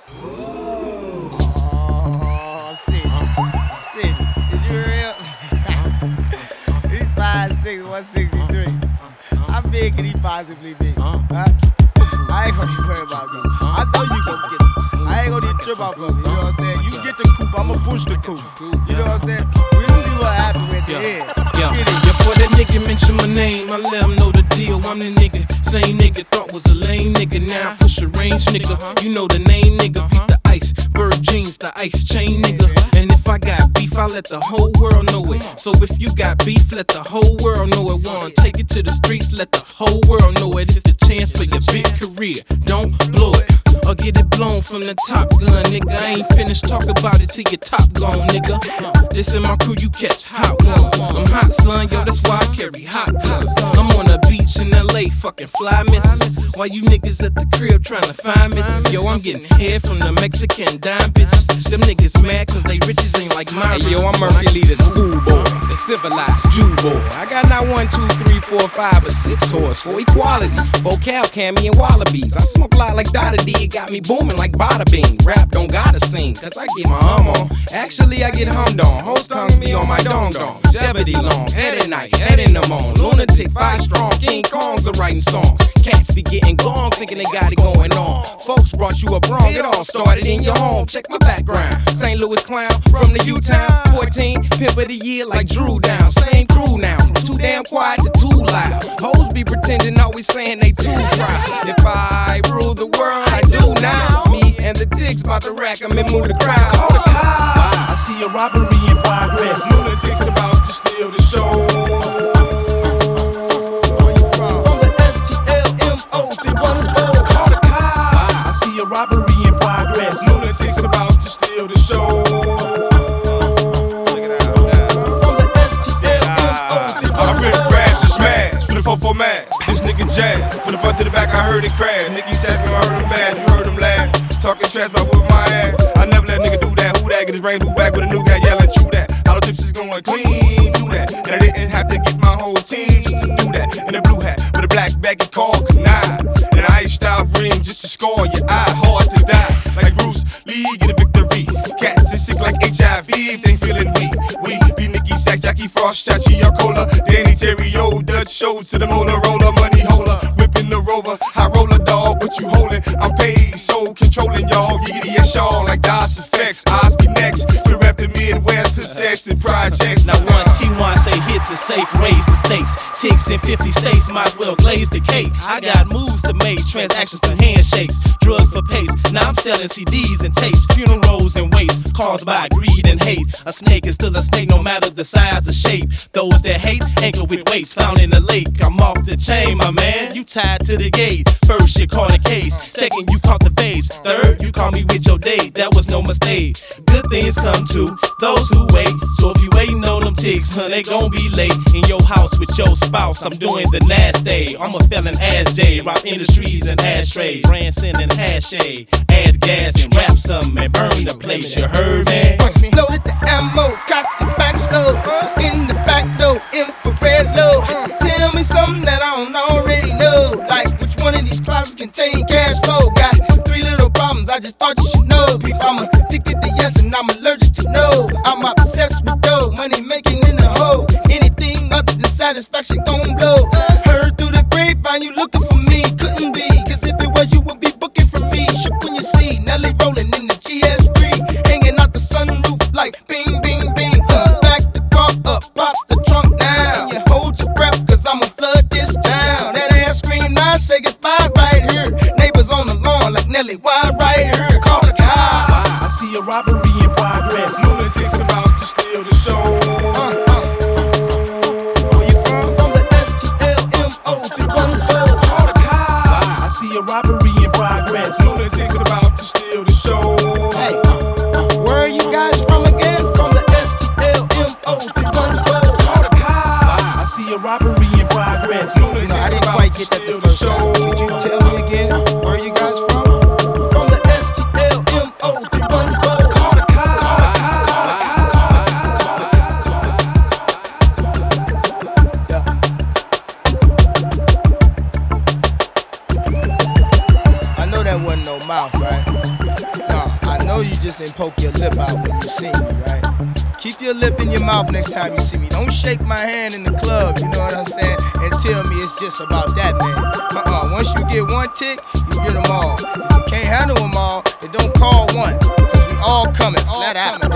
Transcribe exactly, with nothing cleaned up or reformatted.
Oh, City. City. Is you real? He's five six, one sixty-three. How big can he possibly be? Huh? I ain't gonna be worried about him. I know you gonna get it. I ain't gonna need to trip off of it. You know what I'm saying? You get the coupe, I'ma push the coupe. You know what I'm saying? We'll see what happens with the head. Yeah, yeah, for that nigga mention my name, I let him know the deal. I'm the nigga, same nigga thought was a lame nigga. Now I push a range nigga. You know the name nigga, beat the ice, bird jeans, the ice chain nigga. And if I got beef, I let the whole world know it. So if you got beef, let the whole world know it. One, take it to the streets, let the whole world know it. It's the chance for your big career. Don't blow it. Or get it blown from the top gun, nigga. I ain't finished talking about it till your top gone, nigga. This in my crew, you catch hot ones. I'm hot, son, yo, that's why I carry hot guns. I'm on the beach in L A, fucking fly misses. While you niggas at the crib trying to find misses. Yo, I'm getting hair from the Mexican dime bitches. Them niggas mad cause they riches ain't like mine. Hey, yo, I'm Mercury, the schoolboy, the civilized Jew boy. I got not one, two, three, four, five, but six horse for equality. Vocal, Cammy, and Wallabies. I smoke a lot like Dada D. It got me booming like Bada Bing. Rap don't gotta sing, cause I get my hum on. Actually, I get hummed on. Hoes tongues be on my dong dong. Jeopardy long, head at night, head in the moan. Lunatic, five strong, King Kongs are writing songs. Cats be getting gone, thinking they got it going on. Folks brought you a bronc, it all started in your home. Check my background. Saint Louis clown from the U-Town. fourteen, pimp of the year like Drew Down. Same crew now, from too damn quiet to too loud. Hoes be pretending, always saying they too proud. If I rule the world, I do now. Me and the ticks about to rack 'em and move the crowd. Call the cops. I see a robbery in progress. Lunatics about to steal the show. Robbery in progress. Lunatics about to steal the show. From the S T L M O. I rip, crash, and smash. For the four four mad. This nigga Jack. From the front to the back, I heard it crash. Nigga said I heard him bad. You heard him laugh. Talking trash about whipping my ass. I never let nigga do that. Who that? Get his brain blew back with a new guy yelling, chew that. Hollow tips is going clean. Do that. And I didn't have to get my whole team just to do that. In a blue hat with a black baggy called Canard. And an ice style ring just to score your eye. Hard to die. Like Bruce Lee, get a victory. Cats is sick like H I V if they feeling weak. We be Nicky Sack, Jackie Frost, Chachi, Cola, Danny Terrio, Dutch show to the Motorola, money holder, whipping the rover. High roller dog, what you holding? I'm paid, so controlling y'all. Giggity and Shaw like DOS effects. Eyes be next to rep the Midwest, success and projects. Now once Q one say hit the safe, raise the stakes. Ticks in fifty states, might as well glaze the cake. I got moves to make, transactions for handshakes, drugs for pace. Now I'm selling C Ds and tapes, funerals and waste, caused by greed and hate. A snake is still a snake, no matter the size or shape. Those that hate, anchor with weights, found in the lake. I'm off the chain, my man, you tied to the gate. First you caught a case, second you caught the vapes. Third, you call me with your date, that was no mistake. Good things come to those who wait. So if you waiting on them ticks, huh, they gon' be late. In your house with your spouse, I'm doing the nasty. I'm a felon ass J, rock industries and ashtrays. Ransom and hash A, add gas and rap some and burn the place, you heard, man? Loaded the ammo, cock the back slow. In the back door, infrared low. Tell me something that I don't already know. Like which one of these closets contain cash flow. Got three little problems, I just thought you should know. People, I'm addicted to yes and I'm allergic to no. I'm obsessed with dough, money making in the hole. Anything other than satisfaction gon' blow. Heard through the grapevine you looking for me, couldn't be. Cause if it was you would be booking for me. Shook when you see Nelly rolling in the G S three. Hanging out the sunroof like bing, bing, bing. Uh, back the car up, pop the trunk now. And you hold your breath cause I'ma flood this town. That ass scream now, say goodbye right here. Neighbors on the lawn like Nelly, why right here? Call the cops. I see a robbery in progress. Lunatics about to steal the show. Uh, uh. Where you from? From the S T L M O three one four. Call the cops. I see a robbery in progress. Lunatics about to steal the show. Hey, where are you guys from again? From the S T L M O three one four. Call the cops. I see a robbery in progress. Lunatics No, I didn't about quite to get that steal the the first show. time. Could you tell me again? Where are you guys from? From the S T L M O three one four. Call the that wasn't no mouth, right? Nah, I know you just didn't poke your lip out when you see me, right? Keep your lip in your mouth next time you see me. Don't shake my hand in the club, you know what I'm saying? And tell me it's just about that, man. Uh-uh, once you get one tick, you get them all. If you can't handle them all, then don't call one. Cause we all coming, flat out.